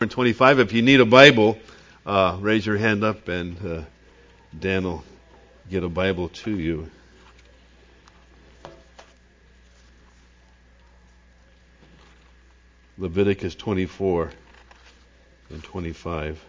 25. If you need a Bible, raise your hand up and Dan will get a Bible to you. Leviticus 24 and 25.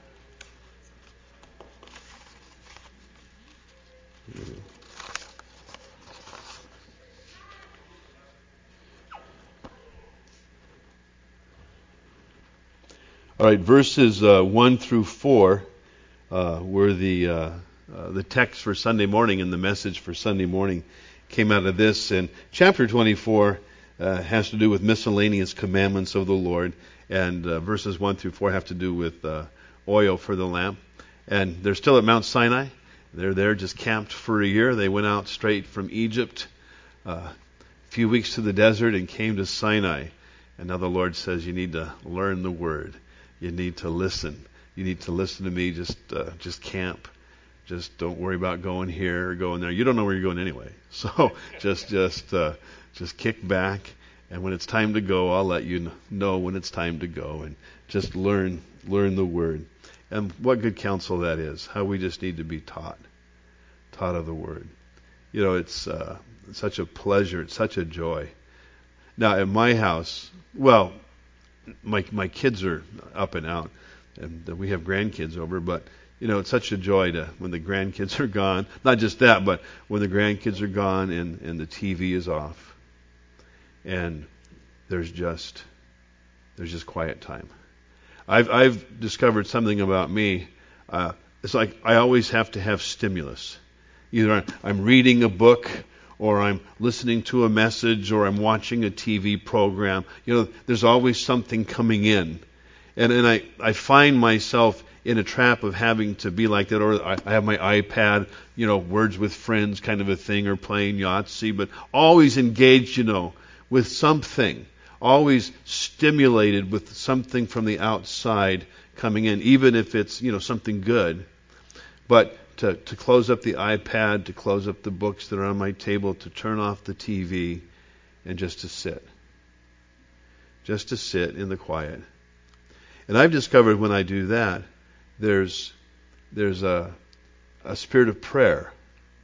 All right, verses 1 through 4 were the text for Sunday morning, and the message for Sunday morning came out of this. And chapter 24 has to do with miscellaneous commandments of the Lord, and verses 1 through 4 have to do with oil for the lamp. And they're still at Mount Sinai. They're there just camped for a year. They went out straight from Egypt a few weeks to the desert and came to Sinai. And now the Lord says, you need to learn the Word. You need to listen. You need to listen to me. Just camp. Just don't worry about going here or going there. You don't know where you're going anyway. So just kick back. And when it's time to go, I'll let you know when it's time to go. And just learn the Word. And what good counsel that is. How we just need to be taught of the Word. You know, it's such a pleasure. It's such a joy. Now at my house, well, my kids are up and out, and we have grandkids over, but you know, it's such a joy to when the grandkids are gone. Not just that, but when the grandkids are gone and the TV is off, and there's just quiet time. I've discovered something about me. It's like I always have to have stimulus. Either I'm reading a book, or I'm listening to a message, or I'm watching a TV program. You know, there's always something coming in. And I find myself in a trap of having to be like that, or I have my iPad, you know, Words with Friends kind of a thing, or playing Yahtzee, but always engaged, you know, with something. Always stimulated with something from the outside coming in, even if it's, you know, something good. But to close up the iPad, to close up the books that are on my table, to turn off the TV, and just to sit. Just to sit in the quiet. And I've discovered when I do that, there's a spirit of prayer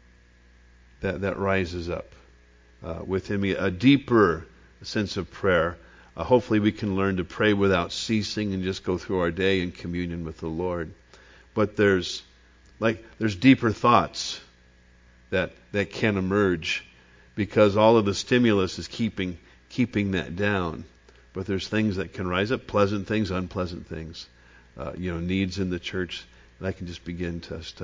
that rises up within me, a deeper sense of prayer. Hopefully we can learn to pray without ceasing and just go through our day in communion with the Lord. But there's deeper thoughts that can emerge because all of the stimulus is keeping that down. But there's things that can rise up, pleasant things, unpleasant things, needs in the church, and I can just begin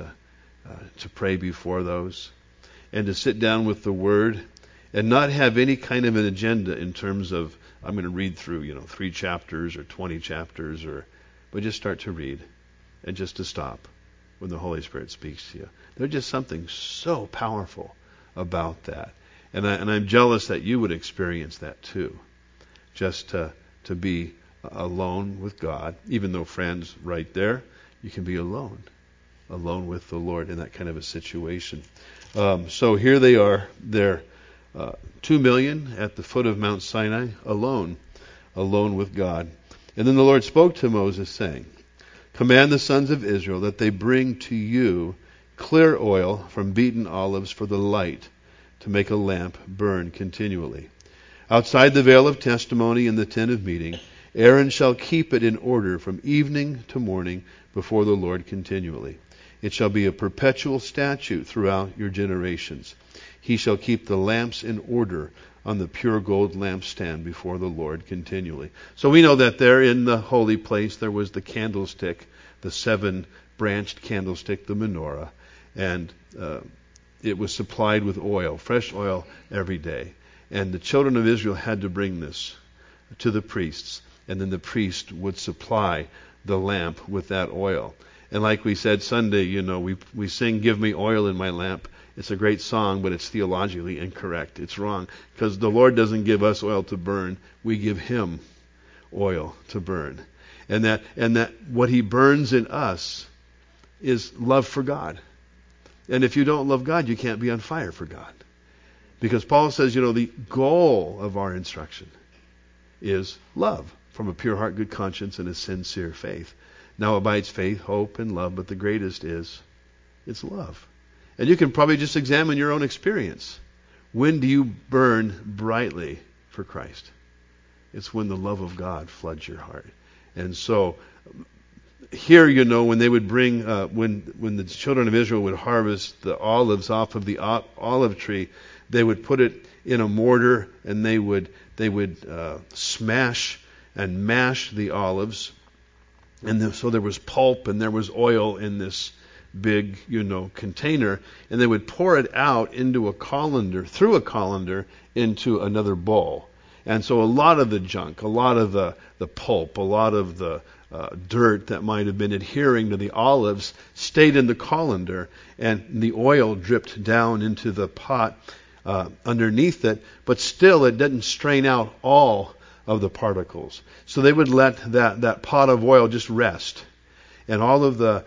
to pray before those, and to sit down with the Word, and not have any kind of an agenda in terms of I'm going to read through 3 chapters or 20 chapters, but just start to read, and just to stop when the Holy Spirit speaks to you. There's just something so powerful about that. And I'm jealous that you would experience that too. Just to be alone with God, even though friends right there, you can be alone with the Lord in that kind of a situation. So here they are. They're 2 million at the foot of Mount Sinai, alone with God. And then the Lord spoke to Moses, saying, command the sons of Israel that they bring to you clear oil from beaten olives for the light, to make a lamp burn continually. Outside the veil of testimony in the tent of meeting, Aaron shall keep it in order from evening to morning before the Lord continually. It shall be a perpetual statute throughout your generations. He shall keep the lamps in order on the pure gold lampstand before the Lord continually. So we know that there in the holy place there was the candlestick, the 7-branched candlestick, the menorah, and it was supplied with oil, fresh oil every day. And the children of Israel had to bring this to the priests, and then the priest would supply the lamp with that oil. And like we said Sunday, we sing, give me oil in my lamp. It's a great song, but it's theologically incorrect. It's wrong, because the Lord doesn't give us oil to burn. We give Him oil to burn. And that what He burns in us is love for God. And if you don't love God, you can't be on fire for God. Because Paul says, the goal of our instruction is love from a pure heart, good conscience, and a sincere faith. Now abides faith, hope, and love, but the greatest is it's love. And you can probably just examine your own experience. When do you burn brightly for Christ? It's when the love of God floods your heart. And so here, when they would bring, when the children of Israel would harvest the olives off of the olive tree, they would put it in a mortar and they would smash and mash the olives. And so there was pulp and there was oil in this big, container, and they would pour it out into a colander, through a colander, into another bowl. And so a lot of the junk, a lot of the pulp, a lot of the dirt that might have been adhering to the olives stayed in the colander, and the oil dripped down into the pot underneath it, but still it didn't strain out all of the particles. So they would let that pot of oil just rest, and all of the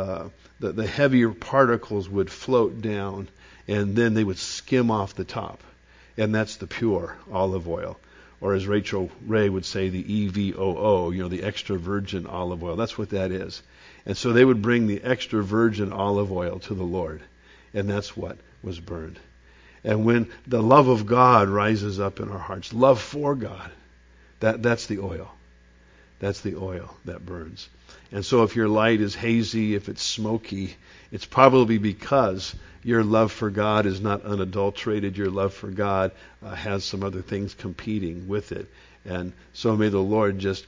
heavier particles would float down, and then they would skim off the top. And that's the pure olive oil. Or as Rachel Ray would say, the EVOO, the extra virgin olive oil. That's what that is. And so they would bring the extra virgin olive oil to the Lord. And that's what was burned. And when the love of God rises up in our hearts, love for God, that's the oil. That's the oil that burns. And so if your light is hazy, if it's smoky, it's probably because your love for God is not unadulterated. Your love for God has some other things competing with it. And so may the Lord just,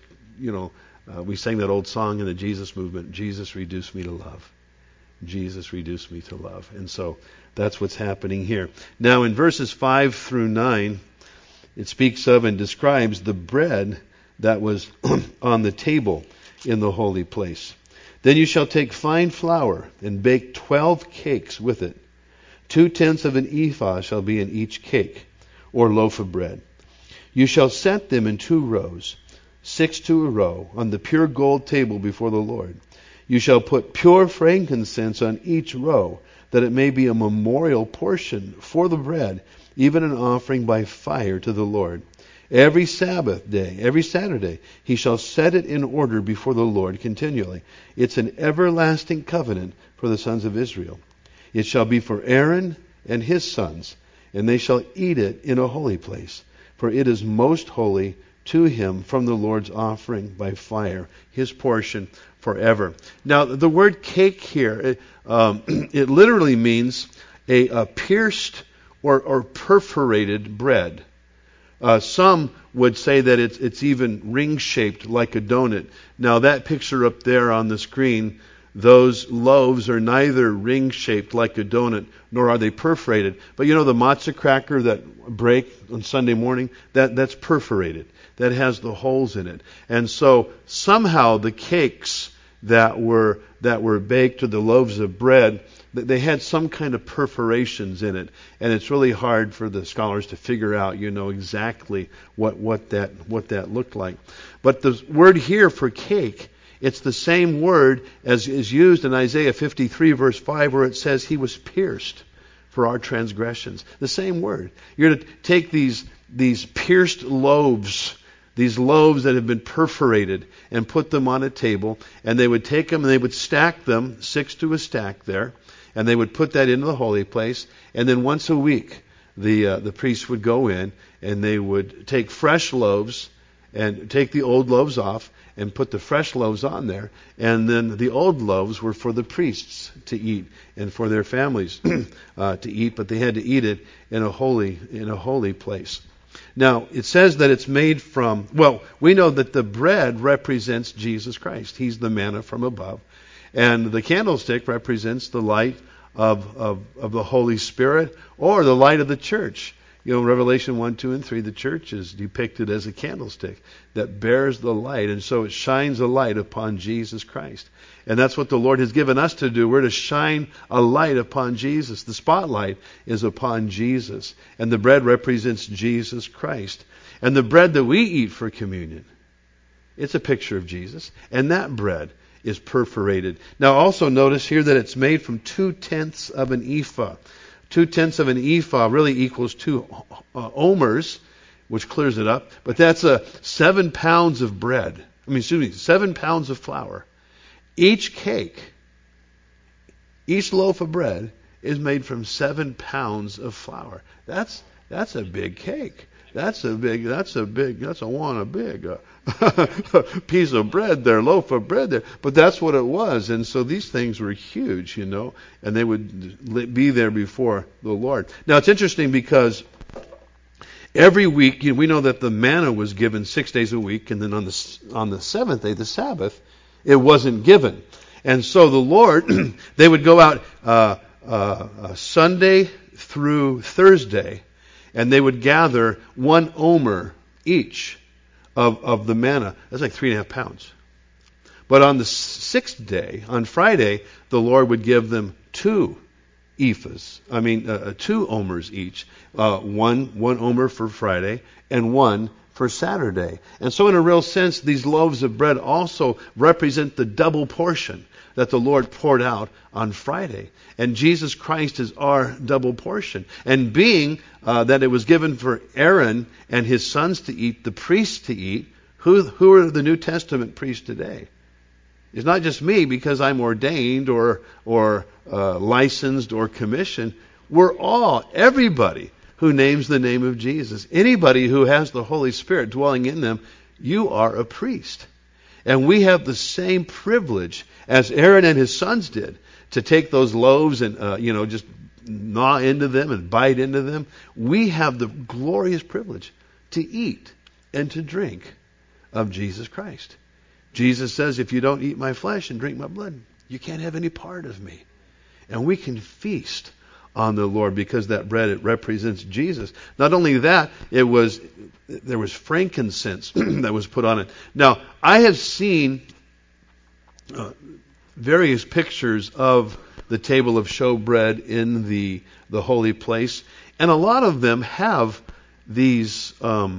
we sang that old song in the Jesus movement, Jesus reduce me to love. Jesus reduce me to love. And so that's what's happening here. Now in verses 5 through 9, it speaks of and describes the bread that was on the table in the holy place. Then you shall take fine flour and bake 12 cakes with it. 2/10 of an ephah shall be in each cake, or loaf of bread. You shall set them in 2 rows, 6 to a row, on the pure gold table before the Lord. You shall put pure frankincense on each row, that it may be a memorial portion for the bread, even an offering by fire to the Lord. Every Sabbath day, every Saturday, he shall set it in order before the Lord continually. It's an everlasting covenant for the sons of Israel. It shall be for Aaron and his sons, and they shall eat it in a holy place, for it is most holy to him from the Lord's offering by fire, his portion forever. Now, the word cake here, it literally means a pierced or perforated bread. Some would say that it's even ring-shaped like a donut. Now that picture up there on the screen, those loaves are neither ring-shaped like a donut, nor are they perforated. But the matzah cracker that break on Sunday morning, that's perforated. That has the holes in it. And so somehow the cakes that were baked, or the loaves of bread, they had some kind of perforations in it, and it's really hard for the scholars to figure out, exactly what that looked like. But the word here for cake, it's the same word as is used in Isaiah 53 verse 5, where it says he was pierced for our transgressions. The same word. You're going to take these pierced loaves, these loaves that have been perforated, and put them on a table, and they would take them and they would stack them, 6 to a stack there, and they would put that into the holy place, and then once a week the priest would go in and they would take fresh loaves and take the old loaves off and put the fresh loaves on there, and then the old loaves were for the priests to eat and for their families to eat, but they had to eat it in a holy place. Now, it says that it's made from, we know that the bread represents Jesus Christ. He's the manna from above. And the candlestick represents the light of the Holy Spirit, or the light of the church. Revelation 1, 2, and 3, the church is depicted as a candlestick that bears the light, and so it shines a light upon Jesus Christ. And that's what the Lord has given us to do. We're to shine a light upon Jesus. The spotlight is upon Jesus, and the bread represents Jesus Christ. And the bread that we eat for communion, it's a picture of Jesus, and that bread is perforated. Now also notice here that it's made from 2/10 of an ephah. 2/10 of an ephah really equals 2 omers, which clears it up. But that's 7 pounds of bread. 7 pounds of flour. Each cake, each loaf of bread is made from 7 pounds of flour. That's a big cake. That's a big piece of bread there, loaf of bread there. But that's what it was. And so these things were huge, and they would be there before the Lord. Now it's interesting because every week, we know that the manna was given 6 days a week, and then on the seventh day, the Sabbath, it wasn't given. And so the Lord, they would go out Sunday through Thursday, and they would gather 1 omer each of the manna. That's like 3.5 pounds. But on the 6th day, on Friday, the Lord would give them 2 ephahs. 2 omers each. One omer for Friday and 1 for Saturday. And so in a real sense, these loaves of bread also represent the double portion that the Lord poured out on Friday. And Jesus Christ is our double portion. And being that it was given for Aaron and his sons to eat, the priests to eat, who are the New Testament priests today? It's not just me because I'm ordained or licensed or commissioned. Everybody who names the name of Jesus, anybody who has the Holy Spirit dwelling in them, you are a priest. And we have the same privilege as Aaron and his sons did to take those loaves and just gnaw into them and bite into them. We have the glorious privilege to eat and to drink of Jesus Christ. Jesus says, if you don't eat my flesh and drink my blood, you can't have any part of me. And we can feast on the Lord because that bread, it represents Jesus. Not only that, there was frankincense that was put on it. Now, I have seen various pictures of the table of showbread in the holy place, and a lot of them have these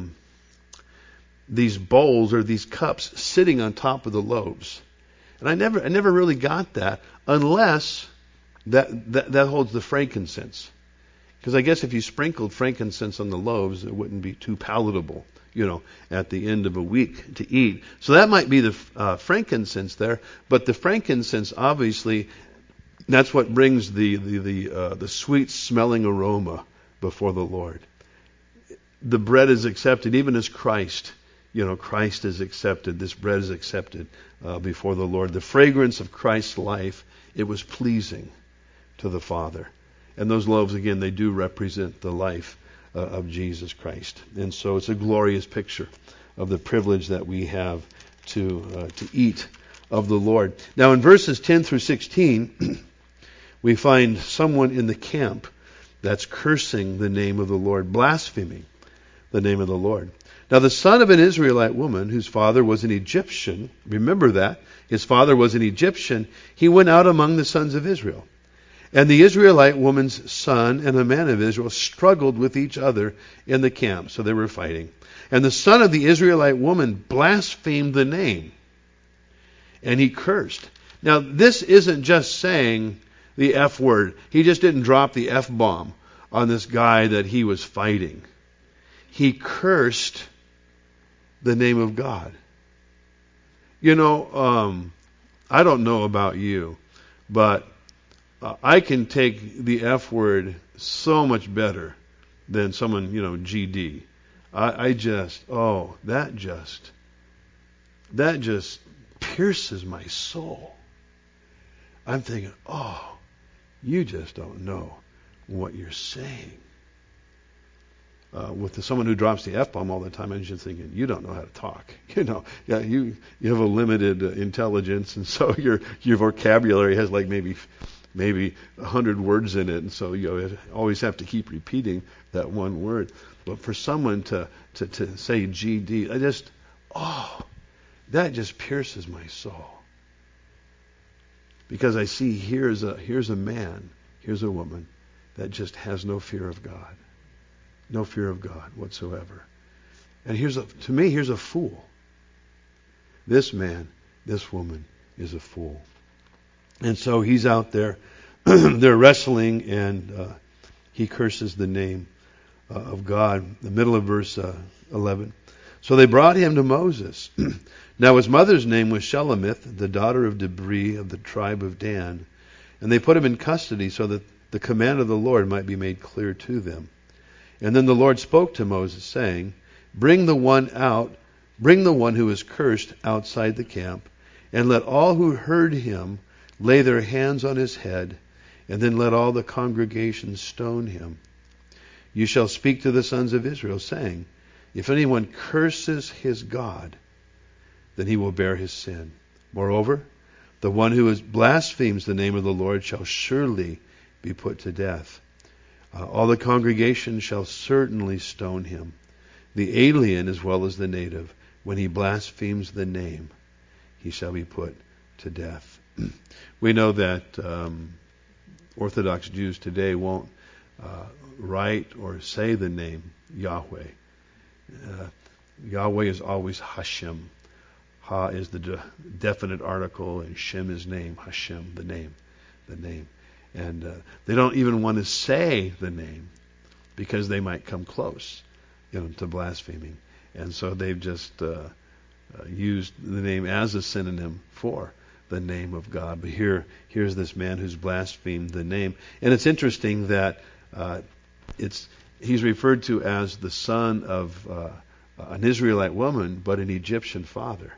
bowls or these cups sitting on top of the loaves. And I never really got that unless that holds the frankincense. Because I guess if you sprinkled frankincense on the loaves, it wouldn't be too palatable, at the end of a week to eat. So that might be the frankincense there. But the frankincense, obviously, that's what brings the sweet smelling aroma before the Lord. The bread is accepted, even as Christ. Christ is accepted. This bread is accepted before the Lord. The fragrance of Christ's life, it was pleasing to the Father. And those loaves, again, they do represent the life of Jesus Christ. And so it's a glorious picture of the privilege that we have to eat of the Lord. Now in verses 10 through 16, we find someone in the camp that's cursing the name of the Lord, blaspheming the name of the Lord. Now the son of an Israelite woman, whose father was an Egyptian, remember that, his father was an Egyptian, he went out among the sons of Israel. And the Israelite woman's son and a man of Israel struggled with each other in the camp. So they were fighting. And the son of the Israelite woman blasphemed the name. And he cursed. Now, this isn't just saying the F word. He just didn't drop the F-bomb on this guy that he was fighting. He cursed the name of God. I don't know about you, but I can take the F word so much better than someone, GD. That just pierces my soul. I'm thinking, you just don't know what you're saying. With someone who drops the F-bomb all the time, I'm just thinking, you don't know how to talk. You have a limited intelligence, and so your vocabulary has like maybe 100 words in it, and so you always have to keep repeating that one word. But for someone to say GD, that just pierces my soul. Because I see here's a man, here's a woman that just has no fear of God. No fear of God whatsoever. And here's a fool. This man, this woman is a fool. And so he's out there, they're wrestling, and he curses the name of God, the middle of verse 11. So they brought him to Moses. Now his mother's name was Shelemith, the daughter of Debri of the tribe of Dan. And they put him in custody so that the command of the Lord might be made clear to them. And then the Lord spoke to Moses, saying, Bring the one who is cursed outside the camp, and let all who heard him lay their hands on his head, and then let all the congregation stone him. You shall speak to the sons of Israel, saying, If anyone curses his God, then he will bear his sin. Moreover, the one who blasphemes the name of the Lord shall surely be put to death. All the congregation shall certainly stone him, the alien as well as the native. When he blasphemes the name, he shall be put to death. We know that Orthodox Jews today won't write or say the name Yahweh. Yahweh is always Hashem. Ha is the definite article, and Shem is name. Hashem, the name. And they don't even want to say the name because they might come close, to blaspheming. And so they've just used the name as a synonym for the name of God. But here's this man who's blasphemed the name. And it's interesting that he's referred to as the son of an Israelite woman, but an Egyptian father.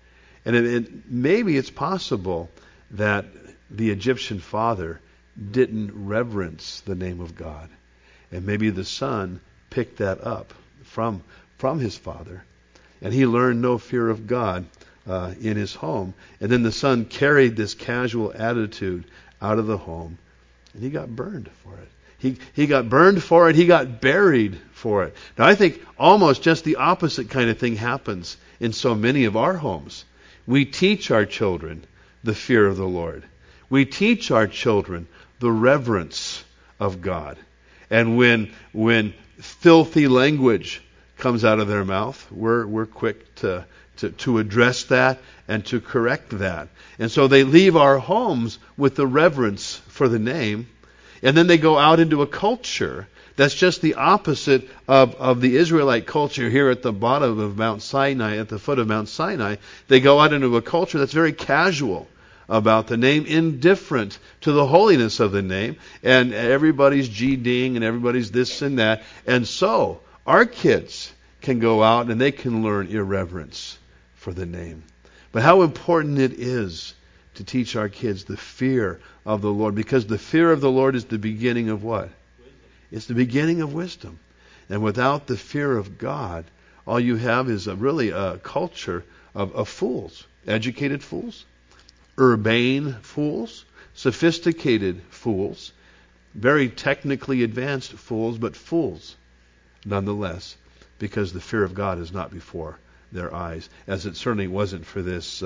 And maybe it's possible that the Egyptian father didn't reverence the name of God. And maybe the son picked that up from his father. And he learned no fear of God in his home. And then the son carried this casual attitude out of the home. And he got burned for it. He got burned for it. He got buried for it. Now I think almost just the opposite kind of thing happens in so many of our homes. We teach our children the fear of the Lord. We teach our children the reverence of God. And when filthy language comes out of their mouth, we're quick to address that and to correct that. And so they leave our homes with the reverence for the name, and then they go out into a culture that's just the opposite of the Israelite culture here at the bottom of Mount Sinai, at the foot of Mount Sinai. They go out into a culture that's very casual about the name, indifferent to the holiness of the name, and everybody's GDing and everybody's this and that. And so our kids can go out and they can learn irreverence for the name. But how important it is to teach our kids the fear of the Lord, because the fear of the Lord is the beginning of what? It's the beginning of wisdom. And without the fear of God, all you have is really a culture of fools, educated fools, urbane fools, sophisticated fools, very technically advanced fools, but fools nonetheless, because the fear of God is not before their eyes, as it certainly wasn't for this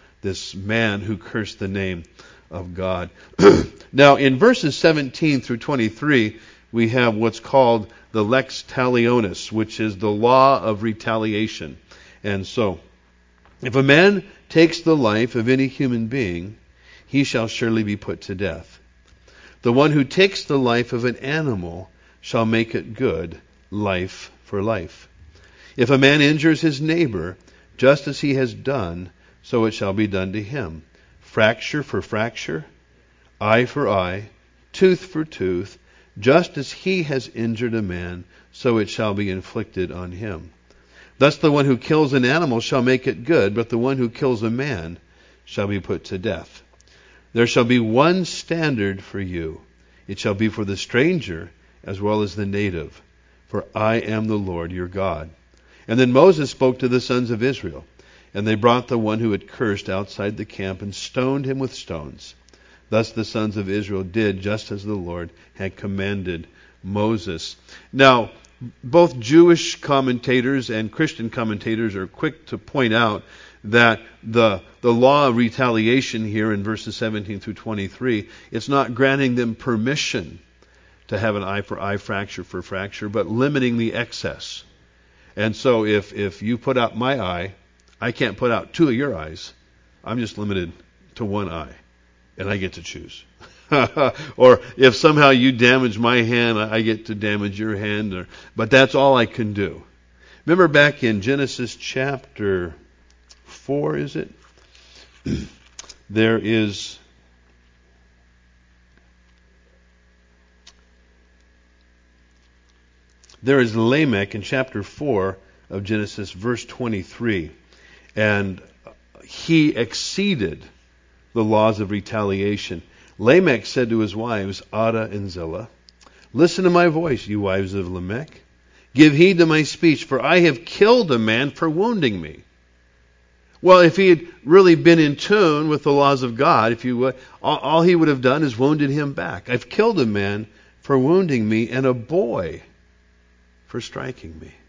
man who cursed the name of God. Now, in verses 17 through 23, we have what's called the lex talionis, which is the law of retaliation. And so, if a man takes the life of any human being, he shall surely be put to death. The one who takes the life of an animal shall make it good, life for life. If a man injures his neighbor, just as he has done, so it shall be done to him. Fracture for fracture, eye for eye, tooth for tooth, just as he has injured a man, so it shall be inflicted on him. Thus the one who kills an animal shall make it good, but the one who kills a man shall be put to death. There shall be one standard for you. It shall be for the stranger as well as the native, for I am the Lord your God. And then Moses spoke to the sons of Israel, and they brought the one who had cursed outside the camp and stoned him with stones. Thus the sons of Israel did just as the Lord had commanded Moses. Now, both Jewish commentators and Christian commentators are quick to point out that the law of retaliation here in verses 17 through 23, it's not granting them permission to have an eye for eye, fracture for fracture, but limiting the excess. And so if you put out my eye, I can't put out two of your eyes. I'm just limited to one eye, and I get to choose. Or if somehow you damage my hand, I get to damage your hand. But that's all I can do. Remember back in Genesis chapter 4, is it? There is Lamech in chapter 4 of Genesis, verse 23. And he exceeded the laws of retaliation. Lamech said to his wives, Adah and Zillah, listen to my voice, you wives of Lamech. Give heed to my speech, for I have killed a man for wounding me. Well, if he had really been in tune with the laws of God, if you would, all he would have done is wounded him back. I've killed a man for wounding me, and a boy for striking me.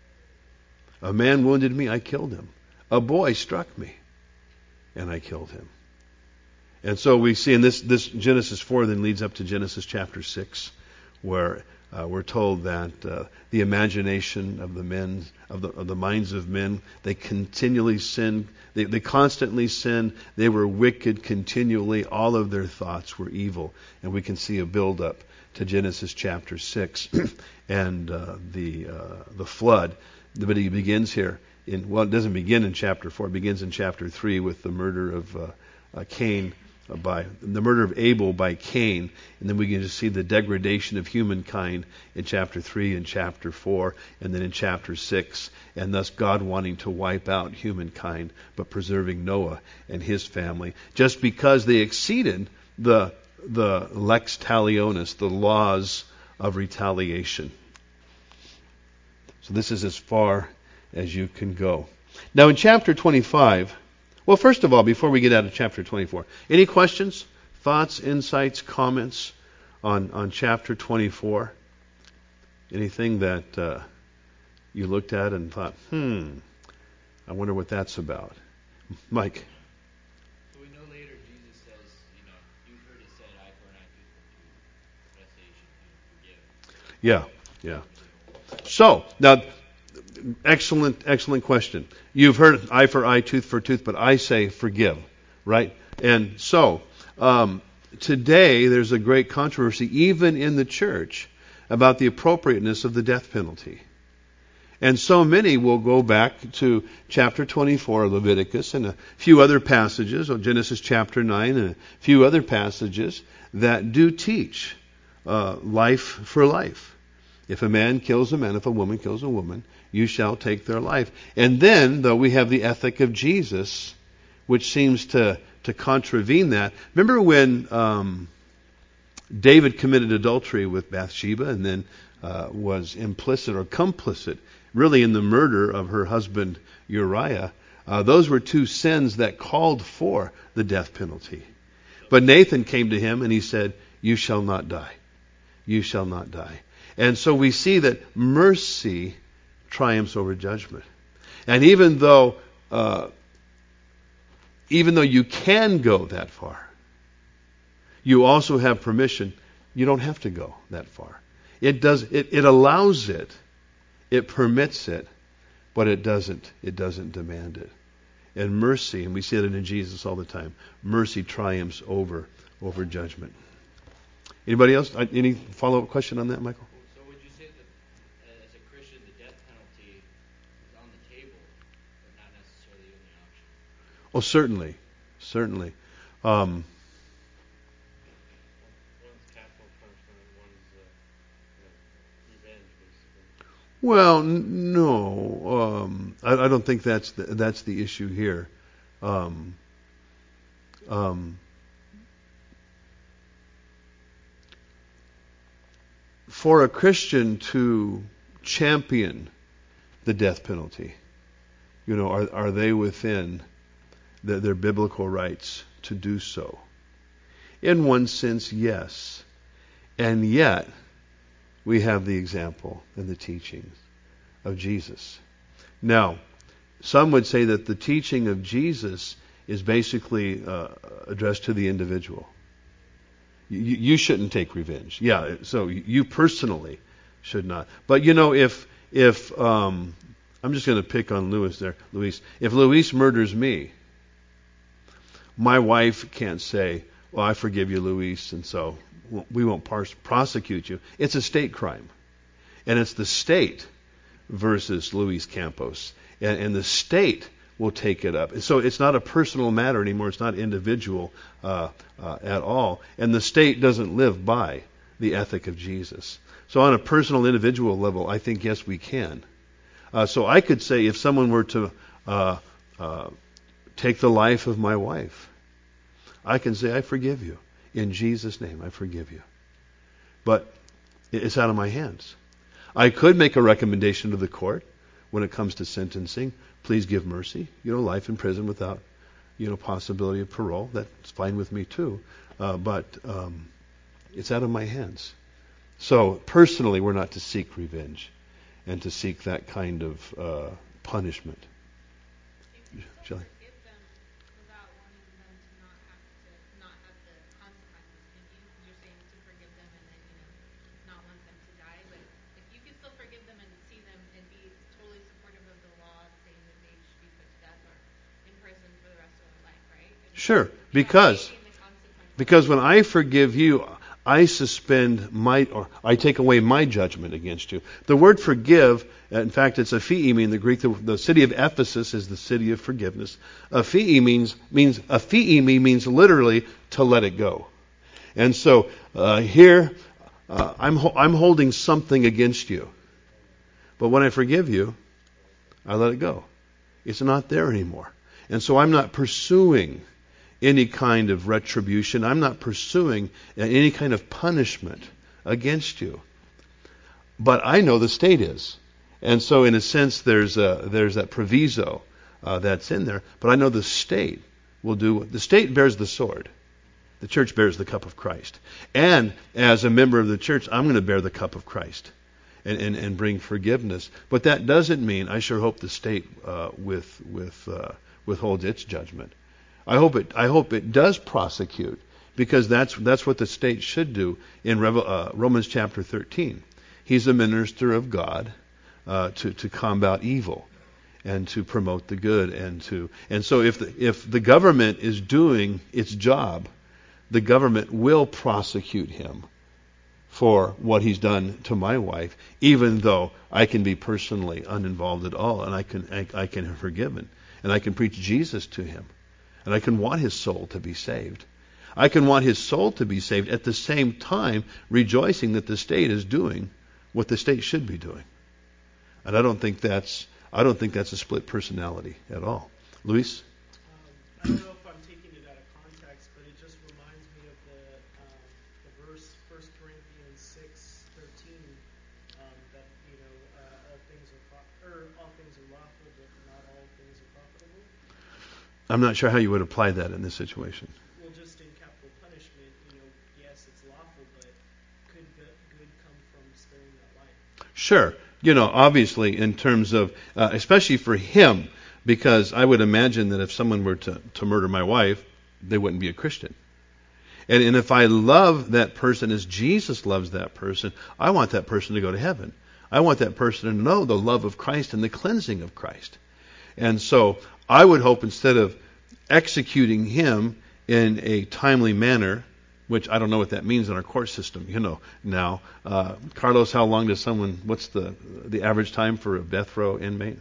A man wounded me, I killed him. A boy struck me, and I killed him. And so we see in this Genesis 4 then leads up to Genesis chapter 6, where we're told that the imagination of the minds of men, they continually sinned. They constantly sinned. They were wicked continually. All of their thoughts were evil. And we can see a build-up to Genesis chapter 6 and the flood. But he begins here. It doesn't begin in chapter 4. It begins in chapter 3 with the murder of Cain. By the murder of Abel by Cain, and then we get to see the degradation of humankind in chapter 3 and chapter 4, and then in chapter 6, and thus God wanting to wipe out humankind, but preserving Noah and his family, just because they exceeded the lex talionis, the laws of retaliation. So this is as far as you can go. Now in chapter 25, well, first of all, before we get out of chapter 24, any questions, thoughts, insights, comments on chapter 24? Anything that you looked at and thought, I wonder what that's about? Mike? So we know later Jesus says, you've heard it said, eye for an eye, tooth for tooth. But I say you should forgive. Yeah. So, now, excellent question. You've heard eye for eye, tooth for tooth, but I say forgive, right? And so, today there's a great controversy, even in the church, about the appropriateness of the death penalty. And so many will go back to chapter 24 of Leviticus and a few other passages, or Genesis chapter 9 and a few other passages that do teach life for life. If a man kills a man, if a woman kills a woman, you shall take their life. And then, though, we have the ethic of Jesus, which seems to contravene that. Remember when David committed adultery with Bathsheba and then was implicit or complicit, really, in the murder of her husband Uriah? Those were two sins that called for the death penalty. But Nathan came to him and he said, you shall not die. You shall not die. And so we see that mercy triumphs over judgment. And even though you can go that far, you also have permission. You don't have to go that far. It allows it. It permits it, but it doesn't demand it. And mercy, and we see that in Jesus all the time, mercy triumphs over judgment. Anybody else? Any follow-up question on that, Michael? So would you say that as a Christian, the death penalty is on the table, but not necessarily the only option? Oh, certainly. One's capital punishment and one's revenge, basically. Well, no. I don't think that's the issue here. For a Christian to champion the death penalty, are they within their biblical rights to do so? In one sense, yes. And yet, we have the example and the teachings of Jesus. Now, some would say that the teaching of Jesus is basically addressed to the individual. You shouldn't take revenge. Yeah, so you personally should not. But if I'm just going to pick on Luis. If Luis murders me, my wife can't say, well, I forgive you, Luis, and so we won't prosecute you. It's a state crime. And it's the state versus Luis Campos. And the state will take it up. So it's not a personal matter anymore. It's not individual at all. And the state doesn't live by the ethic of Jesus. So on a personal, individual level, I think, yes, we can. So I could say if someone were to take the life of my wife, I can say, I forgive you. In Jesus' name, I forgive you. But it's out of my hands. I could make a recommendation to the court when it comes to sentencing. Please give mercy. Life in prison without, possibility of parole. That's fine with me too. But it's out of my hands. So personally, we're not to seek revenge and to seek that kind of punishment. Shelley? Sure, because when I forgive you, I take away my judgment against you. The word forgive, in fact, it's aphiemi in the Greek. The city of Ephesus is the city of forgiveness. Aphiemi means literally to let it go. And so here, I'm holding something against you, but when I forgive you, I let it go. It's not there anymore, and so I'm not pursuing any kind of retribution. I'm not pursuing any kind of punishment against you. But I know the state is. And so in a sense there's that proviso that's in there. But I know the state will do. The state bears the sword. The church bears the cup of Christ. And as a member of the church, I'm going to bear the cup of Christ and bring forgiveness. But that doesn't mean, I sure hope the state withholds its judgment. I hope it does prosecute, because that's what the state should do in Romans chapter 13. He's a minister of God to combat evil and to promote the good, and so if the government is doing its job, the government will prosecute him for what he's done to my wife, even though I can be personally uninvolved at all, and I can have forgiven, and I can preach Jesus to him. And I can want his soul to be saved. I can want his soul to be saved at the same time rejoicing that the state is doing what the state should be doing. And I don't think that's a split personality at all. Luis? I don't know if I'm taking it out of context, but it just reminds me of the verse 1 Corinthians 6:13, that all things are lawful, but not all things are profitable. I'm not sure how you would apply that in this situation. Well, just in capital punishment, yes, it's lawful, but could good come from sparing that life? Sure. Obviously, in terms of, especially for him, because I would imagine that if someone were to murder my wife, they wouldn't be a Christian. And if I love that person as Jesus loves that person, I want that person to go to heaven. I want that person to know the love of Christ and the cleansing of Christ. And so I would hope, instead of executing him in a timely manner, which I don't know what that means in our court system, now. Carlos, how long does what's the average time for a death row inmate?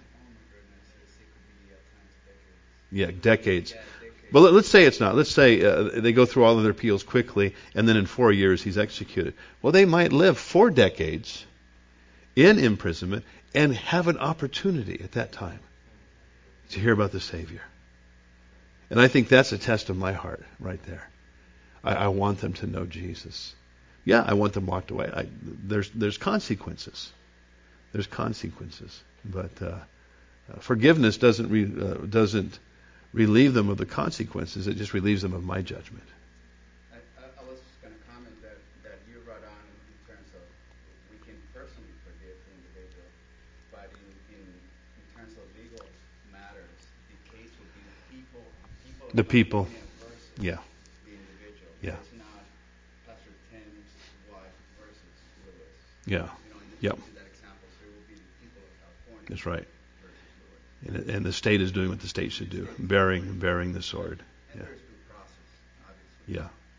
Yeah, decades. But let's say it's not. Let's say they go through all of their appeals quickly, and then in 4 years he's executed. Well, they might live 4 decades in imprisonment and have an opportunity at that time to hear about the Savior. And I think that's a test of my heart right there. I want them to know Jesus. Yeah, I want them walked away. There's consequences. There's consequences. But forgiveness doesn't relieve them of the consequences. It just relieves them of my judgment. I was just going to comment that you brought on in terms of we can personally forgive the individual, but in terms of legal matters, the case would be the people versus yeah. the individual. Yeah. It's not Pastor Tim's wife versus Lewis. Yeah. You mentioned that example, so it would be the people of California. That's right. Versus Lewis. And the state is doing what the state should do, bearing the sword. And Yeah. there's due process, obviously. Yeah.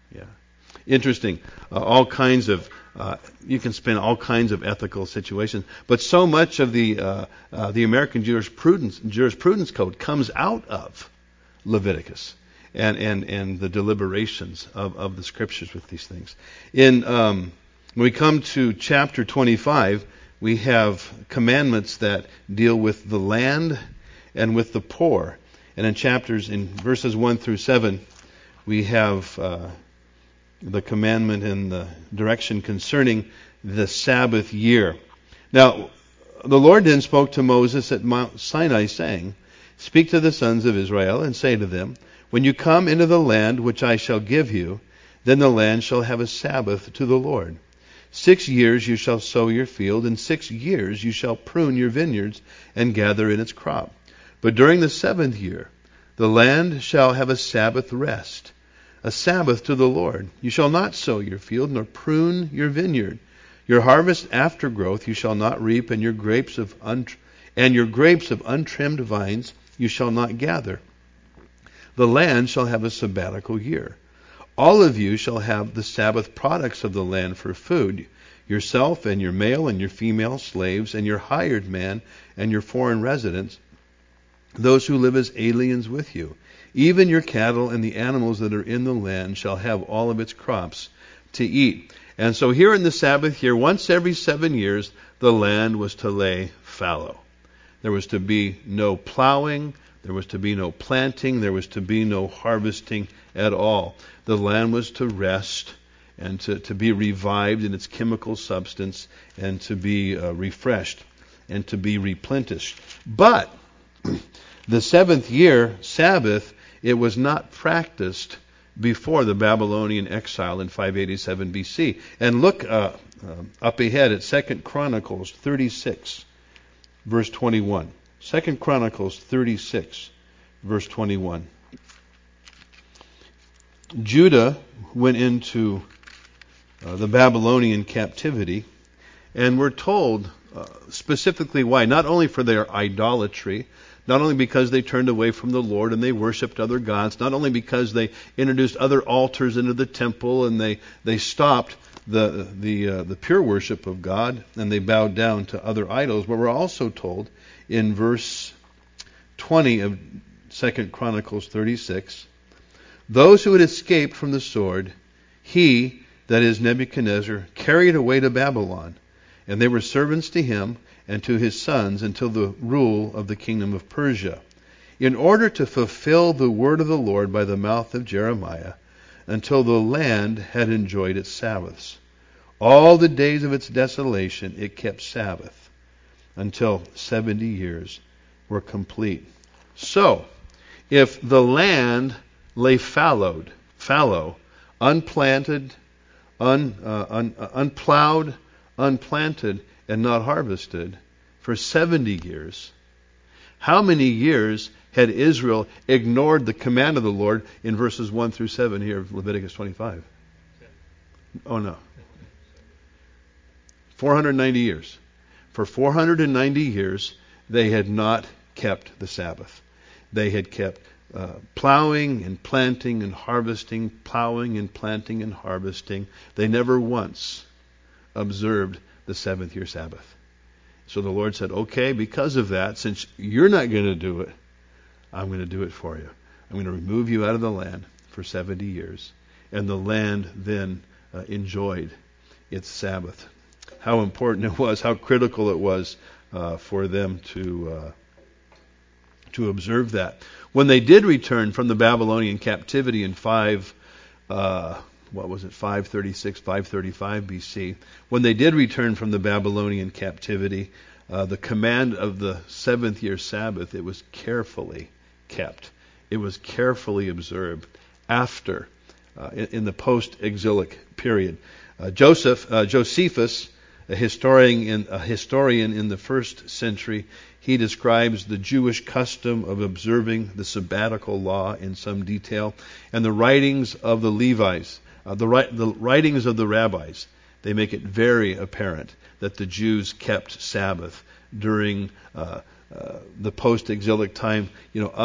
Yeah. Interesting. All kinds of you can spin all kinds of ethical situations, but so much of the American jurisprudence code comes out of Leviticus and the deliberations of the scriptures with these things. When we come to chapter 25, we have commandments that deal with the land and with the poor. And in verses 1 through 7, we have the commandment and the direction concerning the Sabbath year. Now, the Lord then spoke to Moses at Mount Sinai, saying, "Speak to the sons of Israel, and say to them, when you come into the land which I shall give you, then the land shall have a Sabbath to the Lord. 6 years you shall sow your field, and 6 years you shall prune your vineyards and gather in its crop. But during the 7th year, the land shall have a Sabbath rest, a Sabbath to the Lord. You shall not sow your field, nor prune your vineyard. Your harvest after growth you shall not reap, and your grapes of untrimmed vines you shall not gather. The land shall have a sabbatical year. All of you shall have the Sabbath products of the land for food, yourself and your male and your female slaves, and your hired man and your foreign residents, those who live as aliens with you. Even your cattle and the animals that are in the land shall have all of its crops to eat." And so here in the Sabbath year, once every 7 years, the land was to lay fallow. There was to be no plowing, there was to be no planting, there was to be no harvesting at all. The land was to rest and to be revived in its chemical substance and to be refreshed and to be replenished. But the 7th year Sabbath, it was not practiced before the Babylonian exile in 587 BC. And look up ahead at 2 Chronicles 36, verse 21. 2 Chronicles 36, verse 21. Judah went into the Babylonian captivity, and we're told specifically why. Not only for their idolatry, not only because they turned away from the Lord and they worshipped other gods, not only because they introduced other altars into the temple and they stopped the pure worship of God and they bowed down to other idols, but we're also told in verse 20 of 2 Chronicles 36, "Those who had escaped from the sword, he, that is Nebuchadnezzar, carried away to Babylon, and they were servants to him and to his sons until the rule of the kingdom of Persia, in order to fulfill the word of the Lord by the mouth of Jeremiah, until the land had enjoyed its Sabbaths. All the days of its desolation it kept Sabbath, until 70 years were complete." So, if the land lay fallow, unplanted, unplowed, unplanted, and not harvested for 70 years, how many years had Israel ignored the command of the Lord in verses 1 through 7 here of Leviticus 25? Oh no. 490 years. For 490 years, they had not kept the Sabbath. They had kept plowing and planting and harvesting, plowing and planting and harvesting. They never once observed the 7th year Sabbath. So the Lord said, okay, because of that, since you're not going to do it, I'm going to do it for you. I'm going to remove you out of the land for 70 years. And the land then enjoyed its Sabbath. How important it was, how critical it was for them to observe that. When they did return from the Babylonian captivity in 536, 535 BC, when they did return from the Babylonian captivity, the command of the 7th year Sabbath, it was carefully kept. It was carefully observed after, in the post-exilic period. Josephus, a historian in the 1st century, he describes the Jewish custom of observing the sabbatical law in some detail, and the writings of the Levites, the writings of the rabbis. They make it very apparent that the Jews kept Sabbath during the post-exilic time, up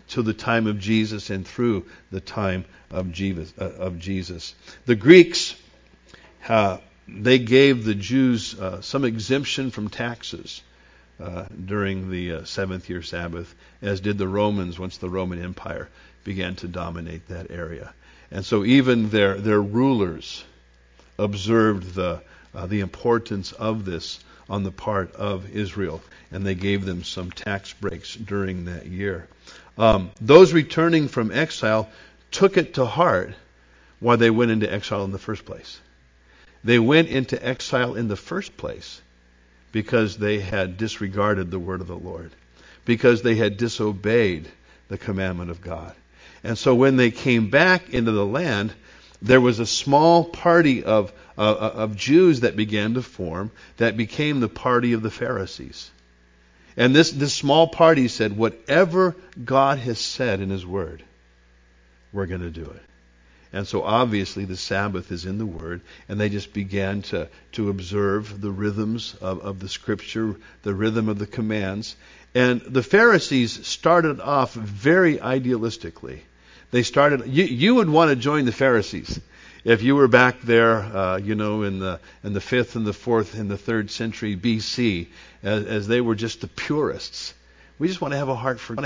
till the time of Jesus and through the time of Jesus. The Greeks, they gave the Jews some exemption from taxes during the seventh year Sabbath, as did the Romans once the Roman Empire began to dominate that area. And so even their rulers observed the importance of this on the part of Israel, and they gave them some tax breaks during that year. Those returning from exile took it to heart why they went into exile in the first place. They went into exile in the first place because they had disregarded the word of the Lord, because they had disobeyed the commandment of God. And so when they came back into the land, there was a small party of Jews that began to form that became the party of the Pharisees. And this small party said, whatever God has said in His Word, we're going to do it. And so obviously the Sabbath is in the Word, and they just began to observe the rhythms of the Scripture, the rhythm of the commands. And the Pharisees started off very idealistically. They started. You would want to join the Pharisees if you were back there, in the 5th and the 4th and the 3rd century BC, as they were just the purists. We just want to have a heart for.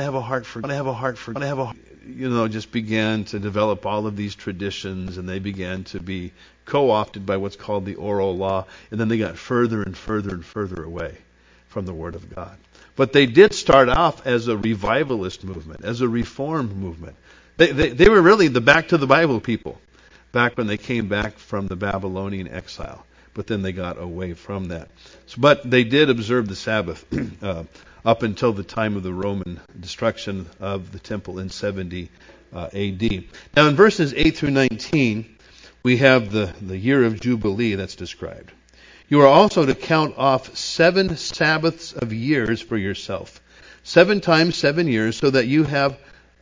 Just began to develop all of these traditions, and they began to be co-opted by what's called the oral law, and then they got further and further and further away from the Word of God. But they did start off as a revivalist movement, as a reform movement. They were really the back to the Bible people back when they came back from the Babylonian exile. But then they got away from that. But they did observe the Sabbath up until the time of the Roman destruction of the temple in 70 A.D. Now in verses 8 through 19, we have the year of Jubilee that's described. You are also to count off 7 Sabbaths of years for yourself, 7 times 7 years, so that you have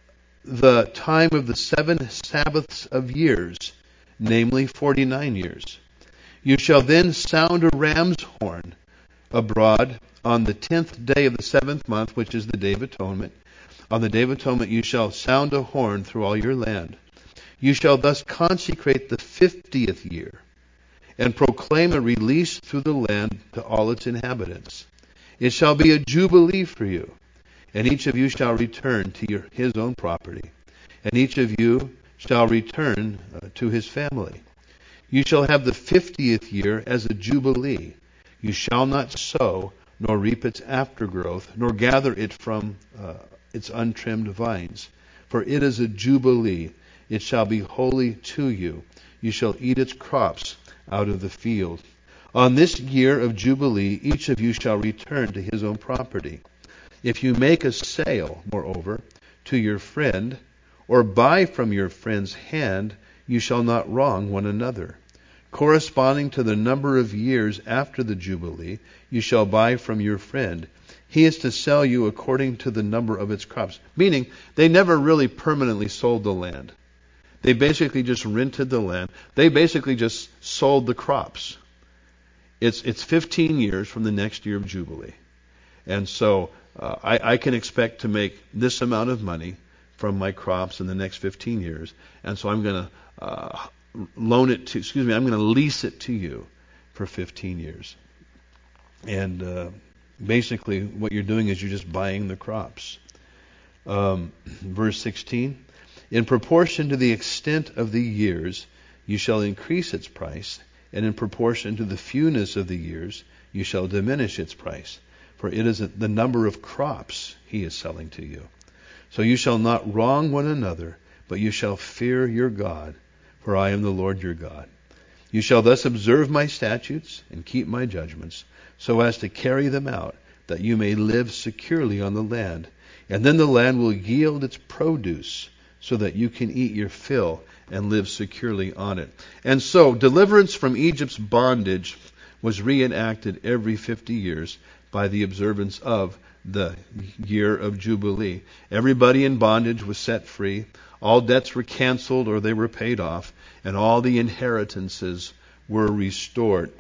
the time of the 7 Sabbaths of years, namely 49 years. You shall then sound a ram's horn abroad on the 10th day of the 7th month, which is the Day of Atonement. On the Day of Atonement you shall sound a horn through all your land. You shall thus consecrate the 50th year, and proclaim a release through the land to all its inhabitants. It shall be a jubilee for you, and each of you shall return to his own property, and each of you shall return to his family. You shall have the 50th year as a jubilee. You shall not sow, nor reap its aftergrowth, nor gather it from its untrimmed vines. For it is a jubilee. It shall be holy to you. You shall eat its crops out of the field. On this year of jubilee, each of you shall return to his own property. If you make a sale, moreover, to your friend, or buy from your friend's hand, you shall not wrong one another. Corresponding to the number of years after the Jubilee, you shall buy from your friend. He is to sell you according to the number of its crops. Meaning, they never really permanently sold the land. They basically just rented the land. They basically just sold the crops. It's 15 years from the next year of Jubilee. And so I can expect to make this amount of money from my crops in the next 15 years. And so I'm going to I'm going to lease it to you for 15 years. And basically what you're doing is you're just buying the crops. Verse 16, in proportion to the extent of the years, you shall increase its price, and in proportion to the fewness of the years, you shall diminish its price. For it is the number of crops he is selling to you. So you shall not wrong one another, but you shall fear your God, for I am the Lord your God. You shall thus observe my statutes and keep my judgments, so as to carry them out, that you may live securely on the land. And then the land will yield its produce, so that you can eat your fill and live securely on it. And so deliverance from Egypt's bondage was reenacted every 50 years by the observance of the year of Jubilee. Everybody in bondage was set free. All debts were canceled or they were paid off, and all the inheritances were restored.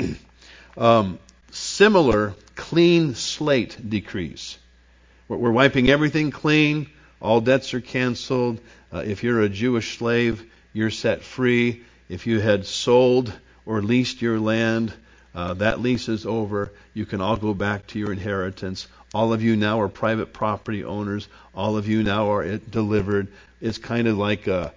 Similar clean slate decrees. We're wiping everything clean. all debts are canceled. If you're a Jewish slave, you're set free. If you had sold or leased your land, that lease is over. You can all go back to your inheritance. All of you now are private property owners. All of you now are delivered. It's kind of like a,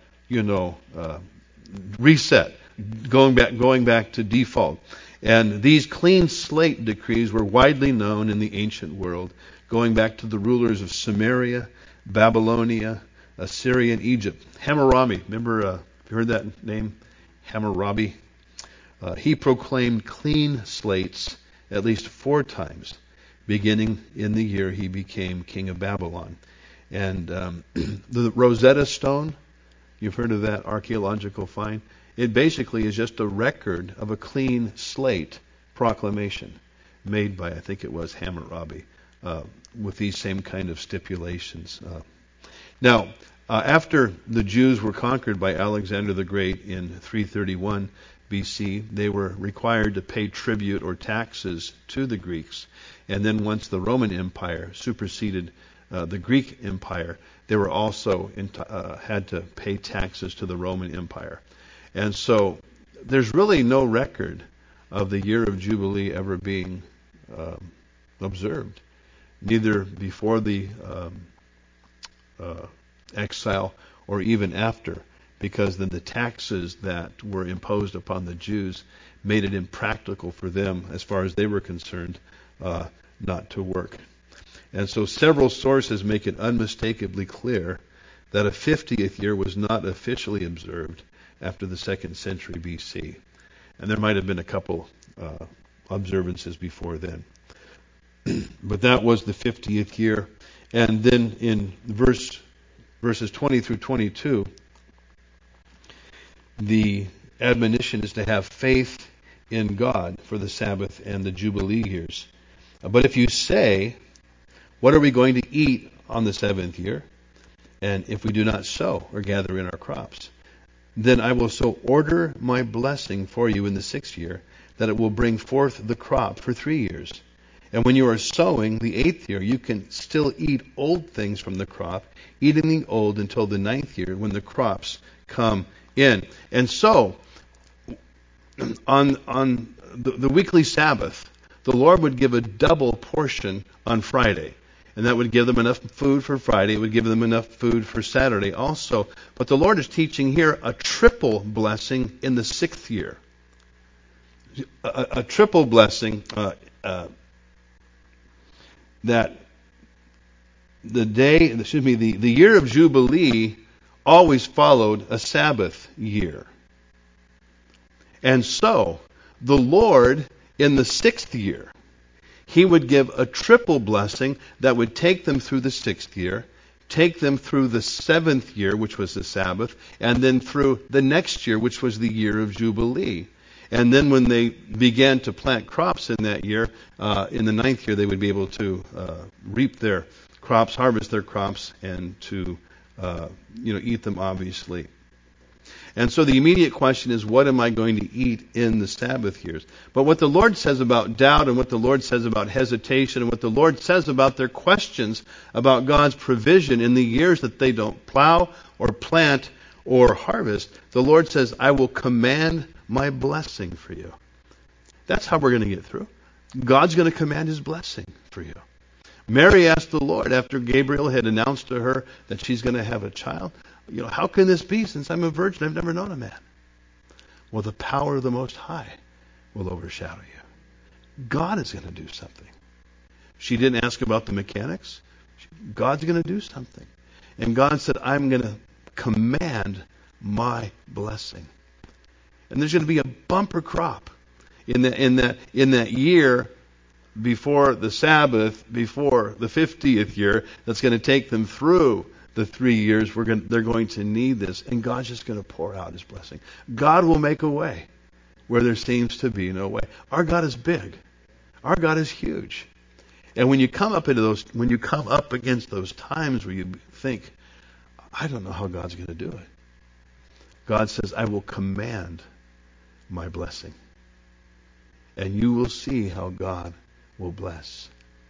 reset, going back to default. And these clean slate decrees were widely known in the ancient world, going back to the rulers of Samaria, Babylonia, Assyria, and Egypt. Hammurabi, remember, have you heard that name? Hammurabi. He proclaimed clean slates at least 4 times, beginning in the year he became king of Babylon. And the Rosetta Stone, you've heard of that archaeological find? It basically is just a record of a clean slate proclamation made by, I think it was Hammurabi, with these same kind of stipulations. Now, after the Jews were conquered by Alexander the Great in 331 BC, they were required to pay tribute or taxes to the Greeks. And then once the Roman Empire superseded the Greek Empire, they were also had to pay taxes to the Roman Empire. And so there's really no record of the year of Jubilee ever being observed, neither before the exile or even after, because then the taxes that were imposed upon the Jews made it impractical for them, as far as they were concerned, not to work. And so several sources make it unmistakably clear that a 50th year was not officially observed after the 2nd century BC. And there might have been a couple observances before then. But that was the 50th year. And then in verses 20 through 22, the admonition is to have faith in God for the Sabbath and the Jubilee years. But if you say, what are we going to eat on the 7th year? And if we do not sow or gather in our crops, then I will so order my blessing for you in the 6th year that it will bring forth the crop for 3 years. And when you are sowing the 8th year, you can still eat old things from the crop, eating the old until the 9th year when the crops come in. And so, on the weekly Sabbath, the Lord would give a double portion on Friday. And that would give them enough food for Friday. It would give them enough food for Saturday also. But the Lord is teaching here a triple blessing in the 6th year. A triple blessing that the year of Jubilee always followed a Sabbath year. And so, the Lord in the 6th year, He would give a triple blessing that would take them through the 6th year, take them through the 7th year, which was the Sabbath, and then through the next year, which was the year of Jubilee. And then when they began to plant crops in that year, in the 9th year, they would be able to reap their crops, harvest their crops, and to eat them, obviously. And so the immediate question is, what am I going to eat in the Sabbath years? But what the Lord says about doubt, and what the Lord says about hesitation, and what the Lord says about their questions about God's provision in the years that they don't plow or plant or harvest, the Lord says, I will command my blessing for you. That's how we're going to get through. God's going to command His blessing for you. Mary asked the Lord after Gabriel had announced to her that she's going to have a child, how can this be since I'm a virgin? I've never known a man. Well, the power of the Most High will overshadow you. God is going to do something. She didn't ask about the mechanics. God's going to do something. And God said, I'm going to command my blessing. And there's going to be a bumper crop in that year before the Sabbath, before the 50th year, that's going to take them through the 3 years. They're going to need this, and God's just going to pour out His blessing. God will make a way where there seems to be no way. Our God is big. Our God is huge. And when you come up against those times where you think, I don't know how God's going to do it, God says, I will command my blessing. And you will see how God will bless.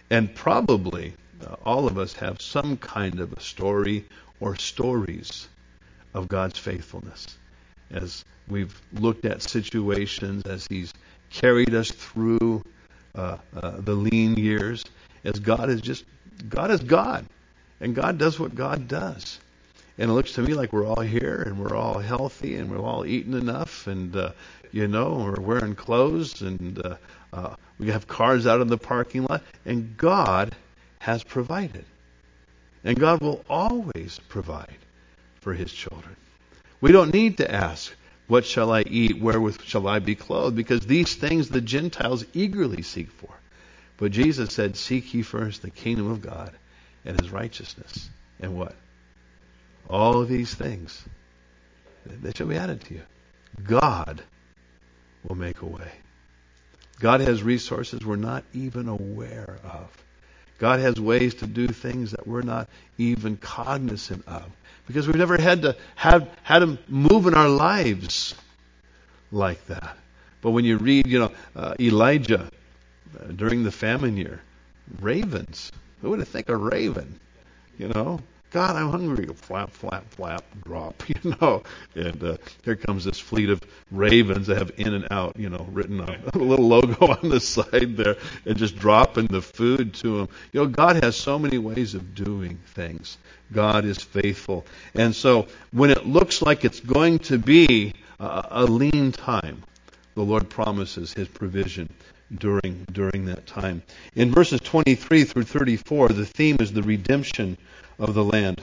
And probably all of us have some kind of a story or stories of God's faithfulness as we've looked at situations, as He's carried us through the lean years, as God is God, and God does what God does. And it looks to me like we're all here, and we're all healthy, and we're all eating enough, and we're wearing clothes, and we have cars out in the parking lot, and God has provided. And God will always provide for His children. We don't need to ask, what shall I eat? Wherewith shall I be clothed? Because these things the Gentiles eagerly seek for. But Jesus said, seek ye first the kingdom of God and His righteousness. And what? All of these things, they shall be added to you. God will make a way. God has resources we're not even aware of. God has ways to do things that we're not even cognizant of, because we've never had to had Him move in our lives like that. But when you read, Elijah during the famine year, ravens. Who would think a raven? God, I'm hungry. Flap, flap, flap, drop, And here comes this fleet of ravens that have in and out, written on a little logo on the side there, and just dropping the food to them. God has so many ways of doing things. God is faithful. And so when it looks like it's going to be a lean time, the Lord promises His provision during that time. In verses 23 through 34, the theme is the redemption of the land.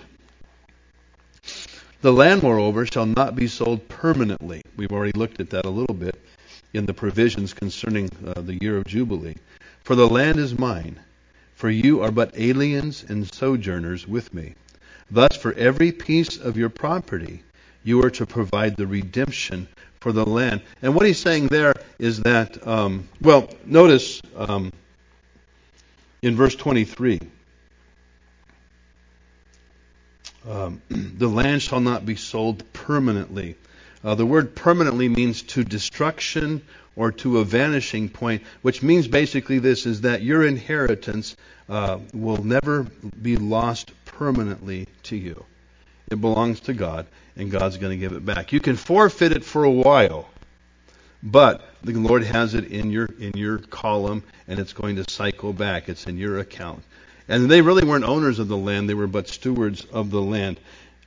The land, moreover, shall not be sold permanently. We've already looked at that a little bit in the provisions concerning the year of Jubilee. For the land is mine, for you are but aliens and sojourners with me. Thus, for every piece of your property, you are to provide the redemption for the land. And what he's saying there is that, notice in verse 23, the land shall not be sold permanently. The word permanently means to destruction or to a vanishing point, which means basically this, is that your inheritance will never be lost permanently to you. It belongs to God, and God's going to give it back. You can forfeit it for a while, but the Lord has it in your column, and it's going to cycle back. It's in your account. And they really weren't owners of the land. They were but stewards of the land.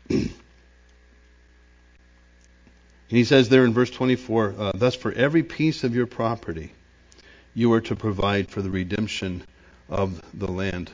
He says there in verse 24, thus for every piece of your property, you are to provide for the redemption of the land.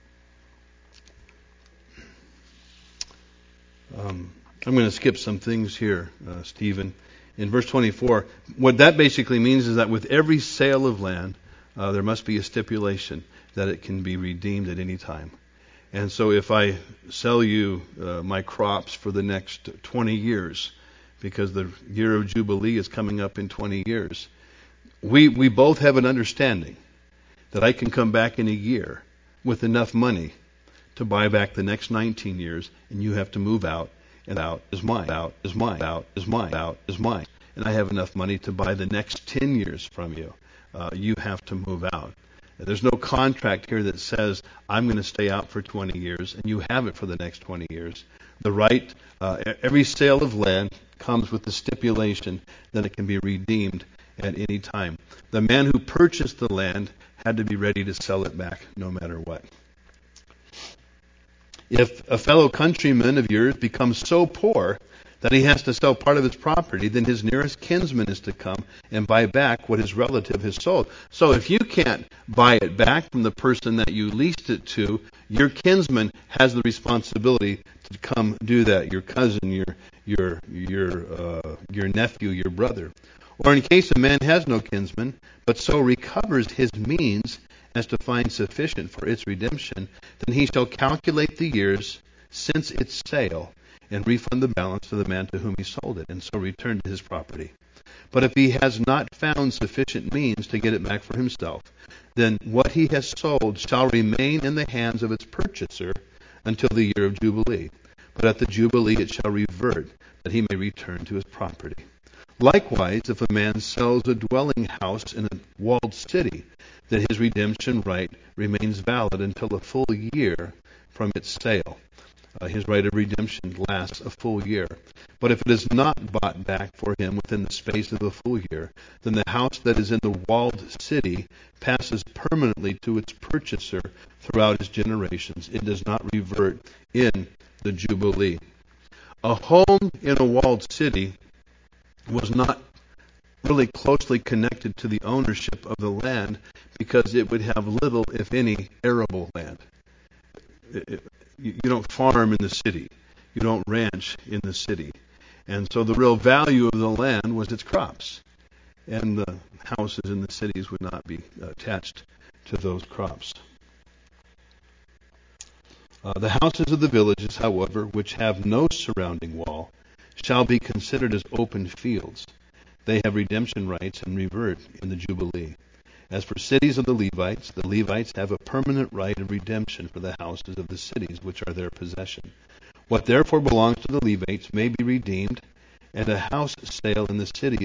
I'm going to skip some things here, Stephen. In verse 24, what that basically means is that with every sale of land, there must be a stipulation that it can be redeemed at any time. And so if I sell you my crops for the next 20 years, because the year of Jubilee is coming up in 20 years, we both have an understanding that I can come back in a year with enough money to buy back the next 19 years, and you have to move out, and out is mine, out is mine, out is mine, out is mine. And I have enough money to buy the next 10 years from you. You have to move out. There's no contract here that says I'm going to stay out for 20 years and you have it for the next 20 years. The right, every sale of land comes with the stipulation that it can be redeemed at any time. The man who purchased the land had to be ready to sell it back no matter what. If a fellow countryman of yours becomes so poor that he has to sell part of his property, then his nearest kinsman is to come and buy back what his relative has sold. So if you can't buy it back from the person that you leased it to, your kinsman has the responsibility to come do that. Your cousin, your nephew, your brother. Or in case a man has no kinsman, but so recovers his means as to find sufficient for its redemption, then he shall calculate the years since its sale and refund the balance to the man to whom he sold it, and so return to his property. But if he has not found sufficient means to get it back for himself, then what he has sold shall remain in the hands of its purchaser until the year of Jubilee. But at the Jubilee it shall revert, that he may return to his property. Likewise, if a man sells a dwelling house in a walled city, that his redemption right remains valid until a full year from its sale. His right of redemption lasts a full year. But if it is not bought back for him within the space of the full year, then the house that is in the walled city passes permanently to its purchaser throughout his generations. It does not revert in the Jubilee. A home in a walled city was not really closely connected to the ownership of the land because it would have little, if any, arable land. You don't farm in the city. You don't ranch in the city. And so the real value of the land was its crops. And the houses in the cities would not be attached to those crops. The houses of the villages, however, which have no surrounding wall, shall be considered as open fields. They have redemption rights and revert in the Jubilee. As for cities of the Levites have a permanent right of redemption for the houses of the cities which are their possession. What therefore belongs to the Levites may be redeemed, and a house sale in the city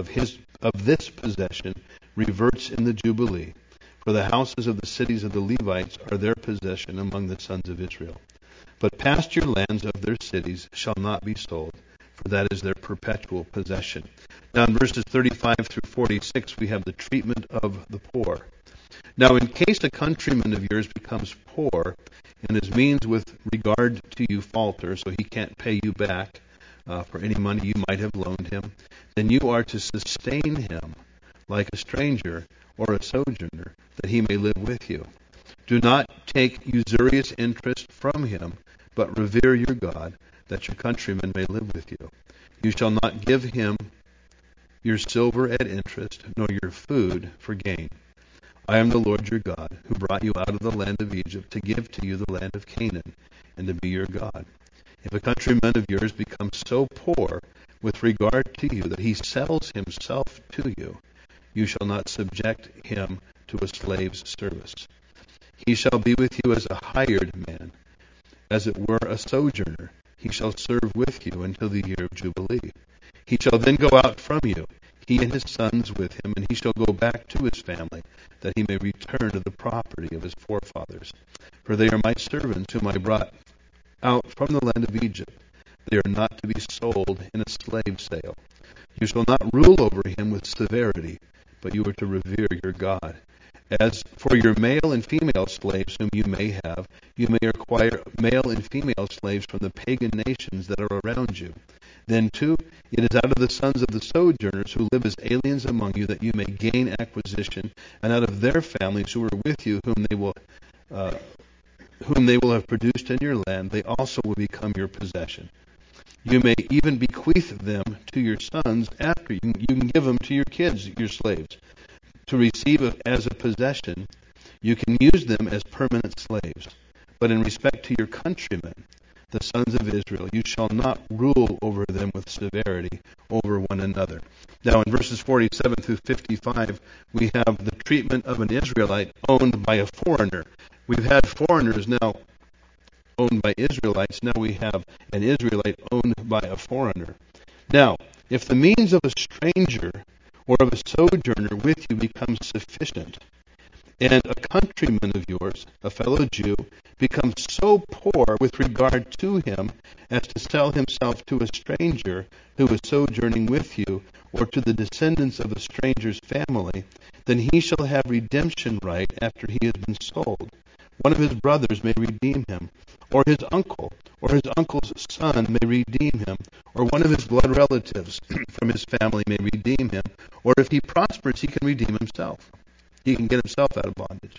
of this possession reverts in the Jubilee. For the houses of the cities of the Levites are their possession among the sons of Israel. But pasture lands of their cities shall not be sold, for that is their perpetual possession. Now in verses 35 through 46 we have the treatment of the poor. Now in case a countryman of yours becomes poor, and his means with regard to you falter, so he can't pay you back for any money you might have loaned him, then you are to sustain him like a stranger or a sojourner, that he may live with you. Do not take usurious interest from him, but revere your God, that your countrymen may live with you. You shall not give him your silver at interest, nor your food for gain. I am the Lord your God, who brought you out of the land of Egypt to give to you the land of Canaan, and to be your God. If a countryman of yours becomes so poor with regard to you that he sells himself to you, you shall not subject him to a slave's service. He shall be with you as a hired man, as it were a sojourner. He shall serve with you until the year of Jubilee. He shall then go out from you, he and his sons with him, and he shall go back to his family, that he may return to the property of his forefathers. For they are my servants, whom I brought out from the land of Egypt. They are not to be sold in a slave sale. You shall not rule over him with severity, but you are to revere your God. As for your male and female slaves whom you may have, you may acquire male and female slaves from the pagan nations that are around you. Then too, it is out of the sons of the sojourners who live as aliens among you that you may gain acquisition, and out of their families who are with you, whom they will have produced in your land, they also will become your possession. You may even bequeath them to your sons after you. You can give them to your kids, your slaves, to receive as a possession. You can use them as permanent slaves. But in respect to your countrymen, the sons of Israel, you shall not rule over them with severity over one another. Now in verses 47 through 55, we have the treatment of an Israelite owned by a foreigner. We've had foreigners now owned by Israelites. Now we have an Israelite owned by a foreigner. Now, if the means of a stranger or of a sojourner with you becomes sufficient, and a countryman of yours, a fellow Jew, becomes so poor with regard to him as to sell himself to a stranger who is sojourning with you, or to the descendants of a stranger's family, then he shall have redemption right after he has been sold. One of his brothers may redeem him, or his uncle, or his uncle's son may redeem him, or one of his blood relatives from his family may redeem him, or if he prospers, he can redeem himself. He can get himself out of bondage.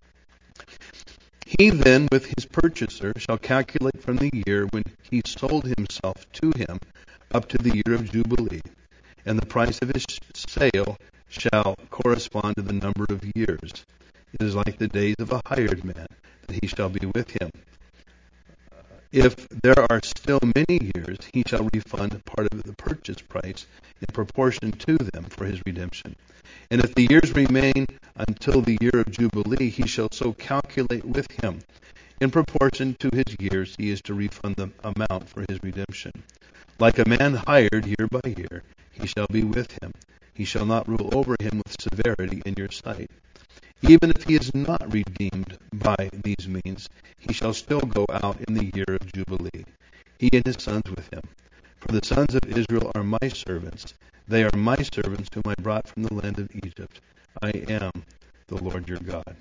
He then, with his purchaser, shall calculate from the year when he sold himself to him up to the year of Jubilee, and the price of his sale shall correspond to the number of years. It is like the days of a hired man, that he shall be with him. If there are still many years, he shall refund part of the purchase price in proportion to them for his redemption. And if the years remain until the year of Jubilee, he shall so calculate with him. In proportion to his years, he is to refund the amount for his redemption. Like a man hired year by year, he shall be with him. He shall not rule over him with severity in your sight. Even if he is not redeemed by these means, he shall still go out in the year of Jubilee, he and his sons with him. For the sons of Israel are my servants. They are my servants whom I brought from the land of Egypt. I am the Lord your God.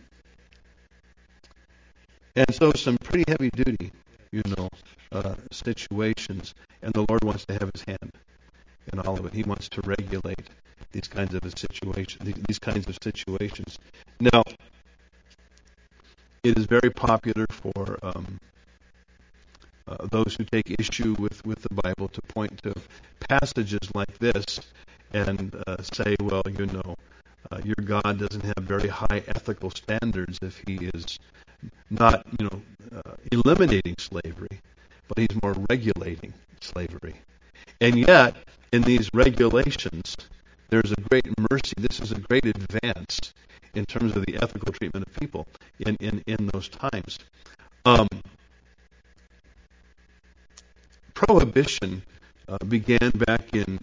And so some pretty heavy duty, situations. And the Lord wants to have his hand in all of it. He wants to regulate these kinds of situations. Now, it is very popular for those who take issue with the Bible to point to passages like this and say, well, your God doesn't have very high ethical standards if he is not, eliminating slavery, but he's more regulating slavery. And yet, in these regulations, there's a great mercy. This is a great advance in terms of the ethical treatment of people in those times. Prohibition began back in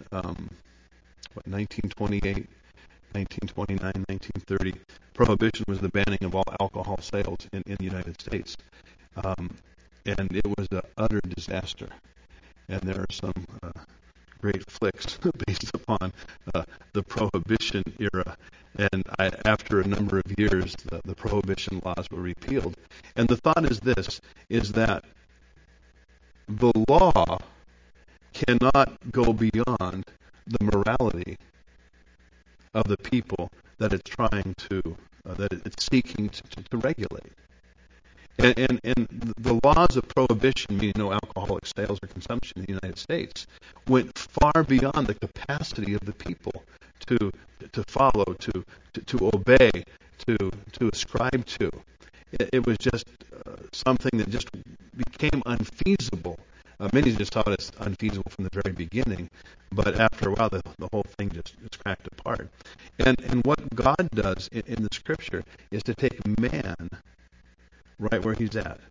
1928, 1929, 1930. Prohibition was the banning of all alcohol sales in the United States. And it was an utter disaster. And there are some great flicks based upon the Prohibition era. And after a number of years, the Prohibition laws were repealed. And the thought is this, is that the law cannot go beyond the morality of the people that it's trying to, that it's seeking to regulate. And the laws of prohibition, meaning no alcoholic sales or consumption in the United States, went far beyond the capacity of the people to follow, to obey, to ascribe to. It was just something that just became unfeasible. Many just thought it's unfeasible from the very beginning, but after a while, the whole thing just cracked apart. And what God does in the Scripture is to take man right where he's at.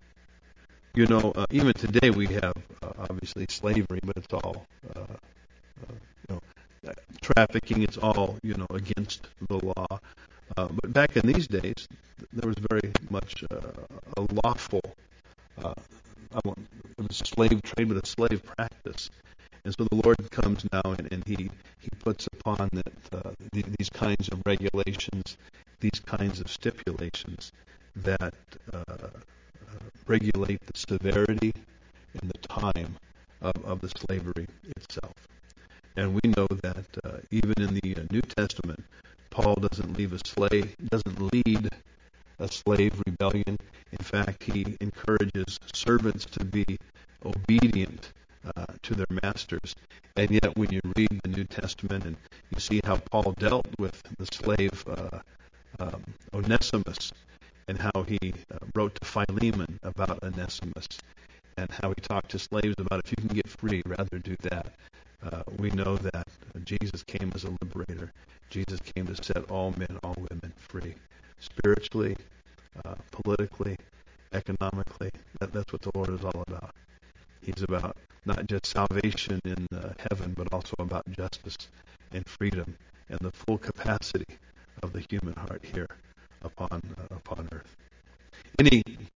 Even today we have obviously slavery, but it's all trafficking. It's all against the law. But back in these days, there was very much a lawful. It was a slave trade, but a slave practice. And so the Lord comes now and He puts upon these kinds of regulations, these kinds of stipulations that regulate the severity and the time of the slavery itself. And we know that even in the New Testament, Paul doesn't lead a slave rebellion. In fact, he encourages servants to be obedient to their masters. And yet when you read the New Testament and you see how Paul dealt with the slave Onesimus, and how he wrote to Philemon about Onesimus, and how he talked to slaves about if you can get free, rather do that. We know that Jesus came as a liberator. Jesus came to set all men, all women free, spiritually, politically, economically. That's what the Lord is all about. He's about not just salvation in heaven, but also about justice and freedom and the full capacity of the human heart here upon